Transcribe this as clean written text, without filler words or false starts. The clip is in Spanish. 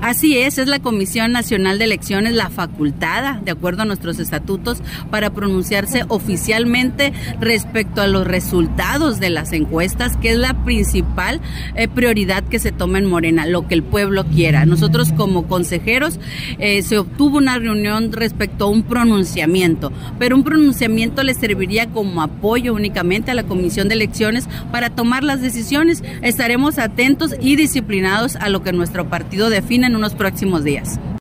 Así es la Comisión Nacional de Elecciones la facultada, de acuerdo a nuestros estatutos, para pronunciarse oficialmente respecto a los resultados de las encuestas, que es la principal prioridad que se toma en Morena, lo que el pueblo quiera. Nosotros como consejeros se obtuvo una reunión respecto a un pronunciamiento, pero un pronunciamiento le serviría como apoyo únicamente a la Comisión de Elecciones para tomar las decisiones. Estaremos atentos y disciplinados a lo que nuestro partido define en unos próximos días.